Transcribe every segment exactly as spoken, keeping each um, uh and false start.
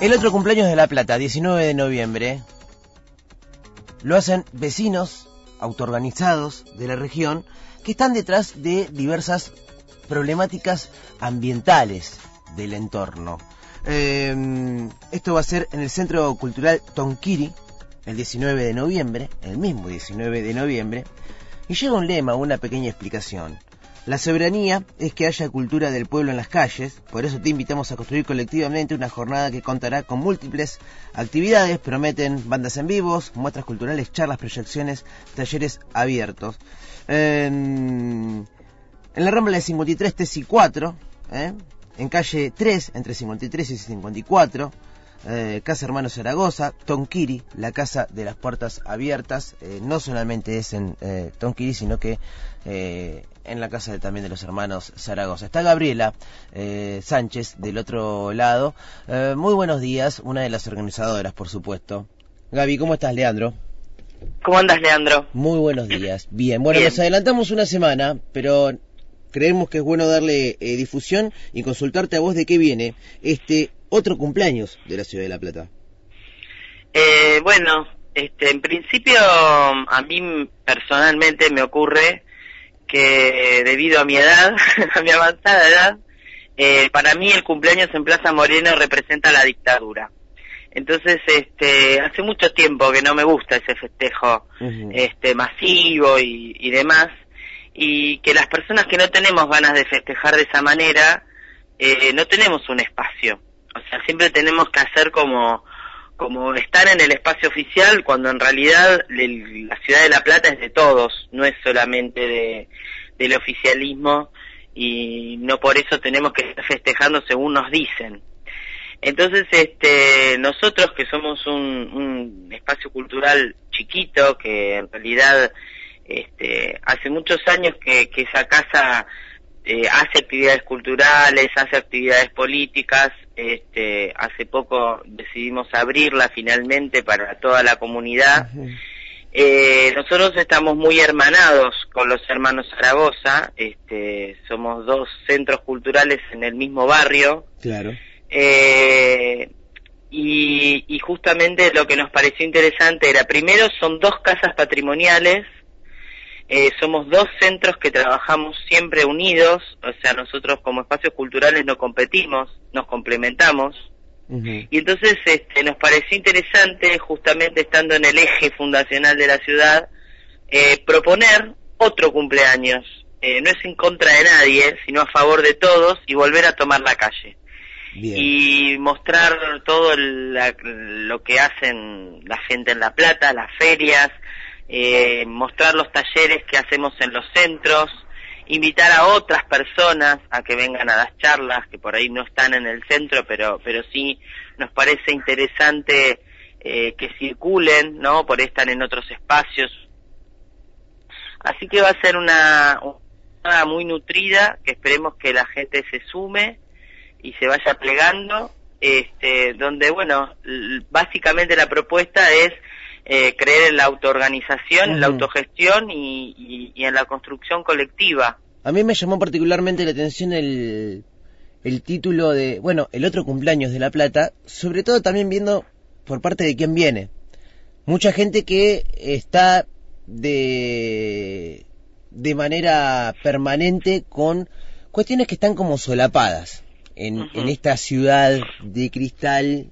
El otro cumpleaños de La Plata, diecinueve de noviembre, lo hacen vecinos autoorganizados de la región que están detrás de diversas problemáticas ambientales del entorno. Eh, esto va a ser en el Centro Cultural Tonquiri, el diecinueve de noviembre, el mismo diecinueve de noviembre, y lleva un lema, una pequeña explicación. La soberanía es que haya cultura del pueblo en las calles, por eso te invitamos a construir colectivamente una jornada que contará con múltiples actividades, prometen bandas en vivos, muestras culturales, charlas, proyecciones, talleres abiertos. En, en la Rambla de cincuenta y tres, Tesi cuatro, ¿eh? En calle tres, entre cincuenta y tres y cincuenta y cuatro, eh, Casa Hermano Zaragoza, Tonquiri, la Casa de las Puertas Abiertas. Eh, no solamente es en eh, Tonquiri, sino que eh, en la casa de, también de los hermanos Zaragoza. Está Gabriela eh, Sánchez del otro lado. Eh, muy buenos días, una de las organizadoras, por supuesto. Gaby, ¿cómo estás, Leandro? ¿Cómo andas, Leandro? Muy buenos días. Bien, bueno, Bien. Nos adelantamos una semana, pero creemos que es bueno darle eh, difusión y consultarte a vos de qué viene este otro cumpleaños de la Ciudad de La Plata. Eh, bueno, este, en principio a mí personalmente me ocurre que debido a mi edad, a mi avanzada edad, eh, para mí el cumpleaños en Plaza Moreno representa la dictadura. Entonces, este, hace mucho tiempo que no me gusta ese festejo uh-huh. este, masivo y, y demás, y que las personas que no tenemos ganas de festejar de esa manera, eh, no tenemos un espacio. O sea, siempre tenemos que hacer como, como estar en el espacio oficial, cuando en realidad el, la Ciudad de La Plata es de todos, no es solamente de, del oficialismo, y no por eso tenemos que estar festejando según nos dicen. Entonces, este, nosotros que somos un, un espacio cultural chiquito, que en realidad este, hace muchos años que, que esa casa eh, hace actividades culturales, hace actividades políticas, este, hace poco decidimos abrirla finalmente para toda la comunidad. Uh-huh. Eh, nosotros estamos muy hermanados con los hermanos Zaragoza, este, somos dos centros culturales en el mismo barrio. Claro. Eh, y, y justamente lo que nos pareció interesante era, primero, son dos casas patrimoniales, eh, somos dos centros que trabajamos siempre unidos, o sea, nosotros como espacios culturales no competimos, nos complementamos. Uh-huh. Y entonces este, nos pareció interesante, justamente estando en el eje fundacional de la ciudad, eh, proponer otro cumpleaños. Eh, no es en contra de nadie, sino a favor de todos, y volver a tomar la calle. Bien. Y mostrar todo la, lo que hacen la gente en La Plata, las ferias, eh, mostrar los talleres que hacemos en los centros, invitar a otras personas a que vengan a las charlas, que por ahí no están en el centro, pero pero sí nos parece interesante eh, que circulen, ¿no? Por ahí están en otros espacios. Así que va a ser una, una muy nutrida, que esperemos que la gente se sume y se vaya plegando, este, donde, bueno, básicamente la propuesta es eh, creer en la autoorganización, uh-huh. en la autogestión y, y, y en la construcción colectiva. A mí me llamó particularmente la atención el, el título de, bueno, el otro cumpleaños de La Plata, sobre todo también viendo por parte de quién viene. Mucha gente que está de, de manera permanente con cuestiones que están como solapadas. En, uh-huh. en esta ciudad de cristal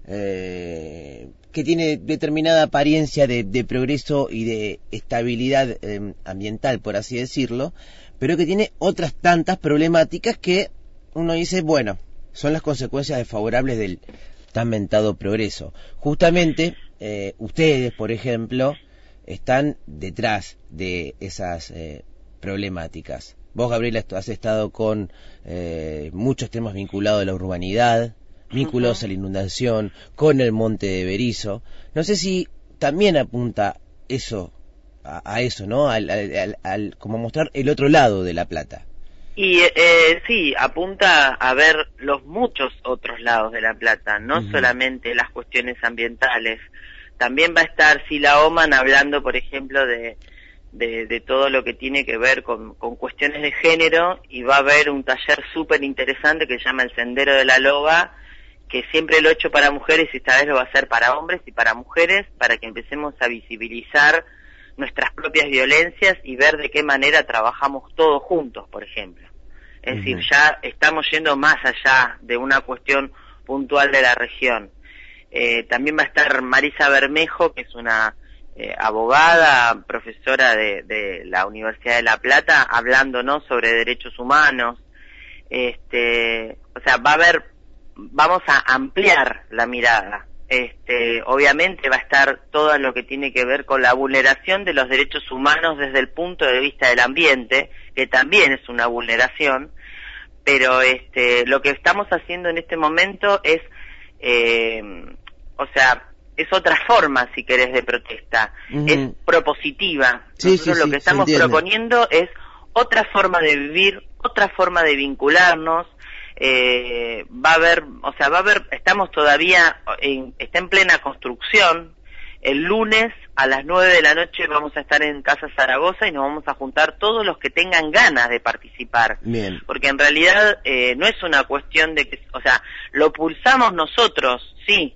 eh, que tiene determinada apariencia de, de progreso y de estabilidad eh, ambiental, por así decirlo, pero que tiene otras tantas problemáticas que uno dice, bueno, son las consecuencias desfavorables del tan mentado progreso. Justamente eh, ustedes, por ejemplo, están detrás de esas eh, problemáticas. Vos, Gabriela, has estado con eh, muchos temas vinculados a la urbanidad, vinculados uh-huh. a la inundación, con el monte de Berizo. No sé si también apunta eso, a, a eso, ¿no? Al, al, al, como mostrar el otro lado de La Plata. Y eh, sí, apunta a ver los muchos otros lados de La Plata, no uh-huh. solamente las cuestiones ambientales. También va a estar Sila Oman hablando, por ejemplo, de... De, de todo lo que tiene que ver con, con cuestiones de género, y va a haber un taller súper interesante que se llama El Sendero de la Loba, que siempre lo he hecho para mujeres y esta vez lo va a hacer para hombres y para mujeres, para que empecemos a visibilizar nuestras propias violencias y ver de qué manera trabajamos todos juntos, por ejemplo. Es uh-huh. decir, ya estamos yendo más allá de una cuestión puntual de la región. Eh, también va a estar Marisa Bermejo, que es una eh, abogada, profesora de, de la Universidad de La Plata, hablando, ¿no?, sobre derechos humanos. Este, o sea, va a haber, vamos a ampliar la mirada. Este, obviamente va a estar todo lo que tiene que ver con la vulneración de los derechos humanos desde el punto de vista del ambiente, que también es una vulneración, pero este, lo que estamos haciendo en este momento es, eh, o sea, es otra forma, si querés, de protesta, uh-huh. es propositiva. Sí, Nosotros sí, lo sí, que estamos proponiendo es otra forma de vivir, otra forma de vincularnos. Eh, va a haber, o sea, va a haber, estamos todavía, en, está en plena construcción. El lunes a las nueve de la noche vamos a estar en Casa Zaragoza y nos vamos a juntar todos los que tengan ganas de participar. Bien. Porque en realidad eh, no es una cuestión de que, o sea, lo pulsamos nosotros, sí,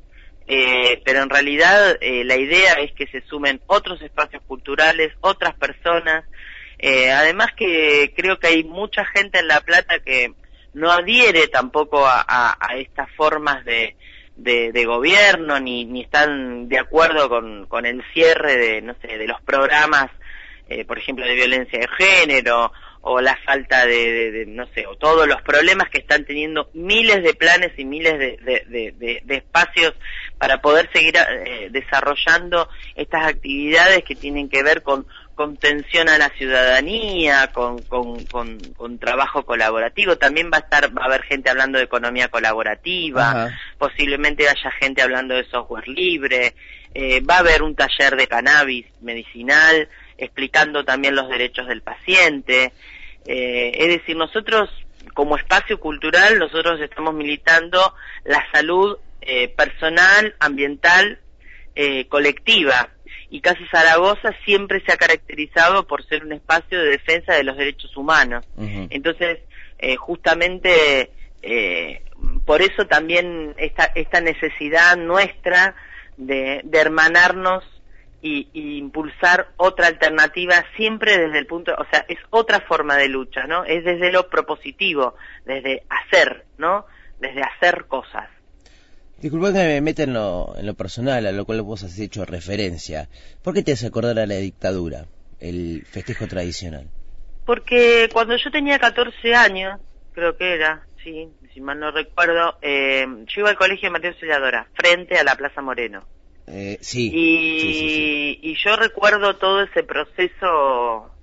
eh, pero en realidad eh, la idea es que se sumen otros espacios culturales, otras personas. Eh, además que creo que hay mucha gente en La Plata que no adhiere tampoco a, a, a estas formas de, de, de gobierno, ni, ni están de acuerdo con, con el cierre de, no sé, de los programas, eh, por ejemplo, de violencia de género, o la falta de, de, de, no sé, o todos los problemas que están teniendo miles de planes y miles de, de, de, de, de espacios para poder seguir eh, desarrollando estas actividades que tienen que ver con contención a la ciudadanía, con, con, con, con trabajo colaborativo. También va a estar, va a haber gente hablando de economía colaborativa, ajá, posiblemente haya gente hablando de software libre, eh, va a haber un taller de cannabis medicinal, explicando también los derechos del paciente. Eh, es decir, nosotros como espacio cultural, nosotros estamos militando la salud eh, personal, ambiental, eh, colectiva. Y Casa Zaragoza siempre se ha caracterizado por ser un espacio de defensa de los derechos humanos. Uh-huh. Entonces, eh, justamente, eh, por eso también esta, esta necesidad nuestra de, de hermanarnos y, y impulsar otra alternativa siempre desde el punto, o sea, es otra forma de lucha, ¿no? Es desde lo propositivo, desde hacer, ¿no? Desde hacer cosas. Disculpa que me meta en lo, en lo personal, a lo cual vos has hecho referencia. ¿Por qué te hace acordar a la dictadura, el festejo tradicional? Porque cuando yo tenía catorce años, creo que era, sí, si mal no recuerdo, eh, yo iba al colegio de Mateo Auxiliadora, frente a la Plaza Moreno. Eh, sí, y, sí, sí, sí. Y yo recuerdo todo ese proceso,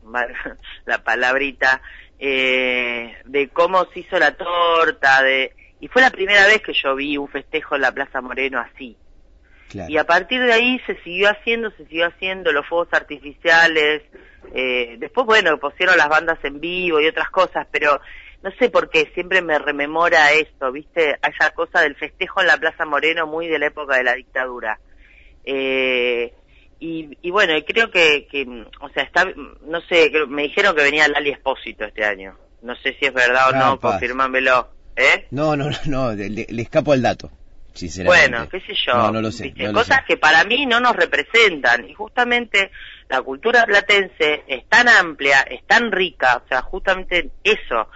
la palabrita, eh, de cómo se hizo la torta, de... Y fue la primera vez que yo vi un festejo en la Plaza Moreno así. Claro. Y a partir de ahí se siguió haciendo, se siguió haciendo los fuegos artificiales. Eh, después, bueno, pusieron las bandas en vivo y otras cosas, pero no sé por qué, siempre me rememora esto, ¿viste? Esa cosa del festejo en la Plaza Moreno muy de la época de la dictadura. Eh, y, y bueno, creo que, que, o sea, está, no sé, me dijeron que venía Lali Espósito este año. No sé si es verdad o ah, no, confirmámelo. ¿Eh? No, no, no, le, le escapo al dato, sinceramente. Bueno, qué sé yo, no, no lo sé, no cosas lo sé. Que para mí no nos representan, y justamente la cultura platense es tan amplia, es tan rica, o sea, justamente eso,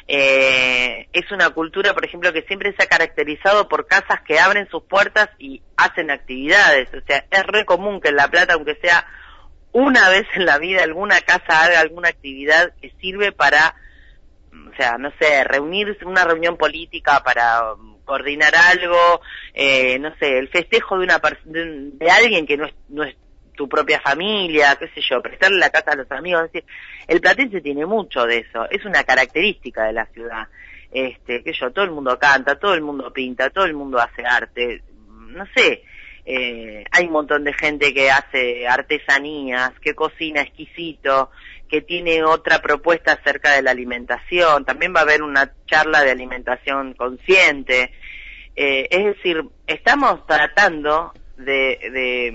eh, es una cultura, por ejemplo, que siempre se ha caracterizado por casas que abren sus puertas y hacen actividades, o sea, es re común que en La Plata, aunque sea una vez en la vida, alguna casa haga alguna actividad que sirve para... O sea, no sé, reunirse, una reunión política para um, coordinar algo, eh, no sé, el festejo de una de, de alguien que no es, no es tu propia familia, qué sé yo, prestarle la casa a los amigos. Es decir, el platense tiene mucho de eso, es una característica de la ciudad. Este, qué sé yo, todo el mundo canta, todo el mundo pinta, todo el mundo hace arte, no sé. Eh, hay un montón de gente que hace artesanías, que cocina exquisito, que tiene otra propuesta acerca de la alimentación. También va a haber una charla de alimentación consciente. Eh, es decir, estamos tratando de, de...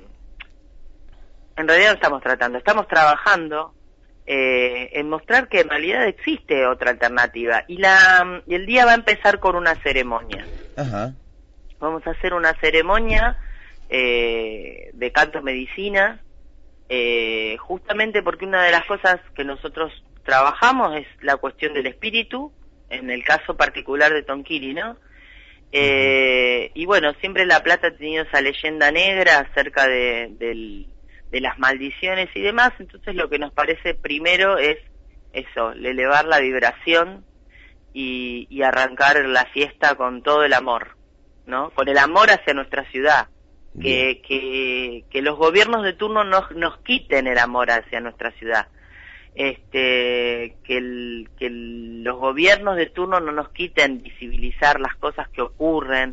En realidad no estamos tratando, estamos trabajando eh, en mostrar que en realidad existe otra alternativa. Y, la, y el día va a empezar con una ceremonia. Ajá. Vamos a hacer una ceremonia eh, de canto medicina, eh, justamente porque una de las cosas que nosotros trabajamos es la cuestión del espíritu, en el caso particular de Tonquiri, ¿no? Eh, y bueno, siempre La Plata ha tenido esa leyenda negra acerca de, de, de las maldiciones y demás, entonces lo que nos parece primero es eso, elevar la vibración y, y arrancar la fiesta con todo el amor, ¿no? Con el amor hacia nuestra ciudad, que, que, que los gobiernos de turno nos, nos quiten el amor hacia nuestra ciudad. Este, que, el, que el, los gobiernos de turno no nos quiten visibilizar las cosas que ocurren,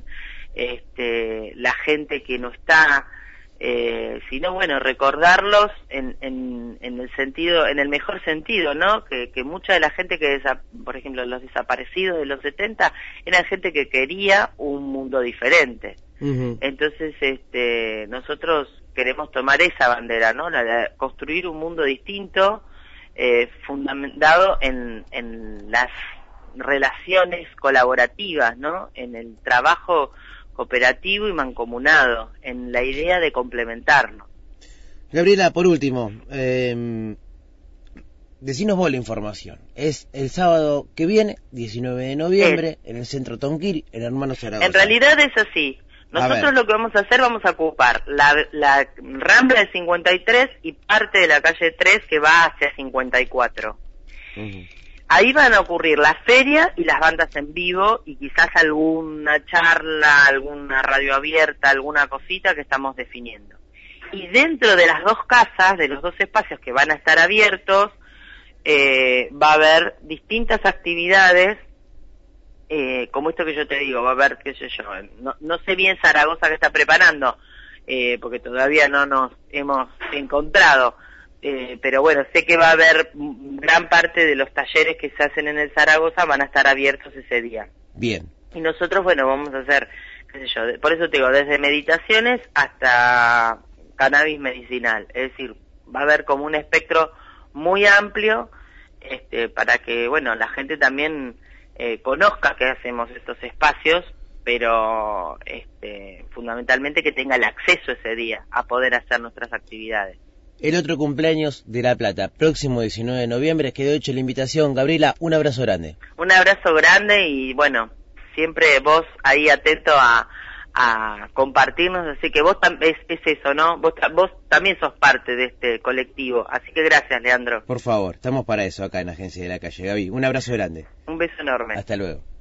este, la gente que no está, eh, sino bueno, recordarlos en, en, en el sentido, en el mejor sentido, ¿no? Que, que mucha de la gente que, desa, por ejemplo, los desaparecidos de los setenta, eran gente que quería un mundo diferente. Uh-huh. Entonces, este, nosotros queremos tomar esa bandera, ¿no? La de construir un mundo distinto, Eh, fundamentado en, en las relaciones colaborativas, ¿no? En el trabajo cooperativo y mancomunado, en la idea de complementarnos. Gabriela, por último, eh, decinos vos la información. Es el sábado que viene, diecinueve de noviembre, es, en el Centro Tonquiri, en Hermano Zaragoza. En realidad es así. Nosotros lo que vamos a hacer, vamos a ocupar la, la Rambla de cincuenta y tres y parte de la calle tres que va hacia cincuenta y cuatro. Uh-huh. Ahí van a ocurrir la feria y las bandas en vivo y quizás alguna charla, alguna radio abierta, alguna cosita que estamos definiendo. Y dentro de las dos casas, de los dos espacios que van a estar abiertos, eh, va a haber distintas actividades. Eh, como esto que yo te digo, va a haber, qué sé yo, no, no sé bien Zaragoza que está preparando, eh, porque todavía no nos hemos encontrado, eh, pero bueno, sé que va a haber gran parte de los talleres que se hacen en el Zaragoza van a estar abiertos ese día. Bien. Y nosotros, bueno, vamos a hacer, qué sé yo, por eso te digo, desde meditaciones hasta cannabis medicinal, es decir, va a haber como un espectro muy amplio, este, para que, bueno, la gente también Eh, conozca que hacemos estos espacios, pero este, fundamentalmente que tenga el acceso ese día a poder hacer nuestras actividades. El otro cumpleaños de La Plata, próximo diecinueve de noviembre, quedó hecha la invitación. Gabriela, un abrazo grande. Un abrazo grande y bueno, siempre vos ahí atento a, a compartirnos, así que vos tam- es, es eso, ¿no? Vos, vos también sos parte de este colectivo, así que gracias, Leandro. Por favor, estamos para eso acá en Agencia de la Calle. Gaby, un abrazo grande. Un beso enorme. Hasta luego.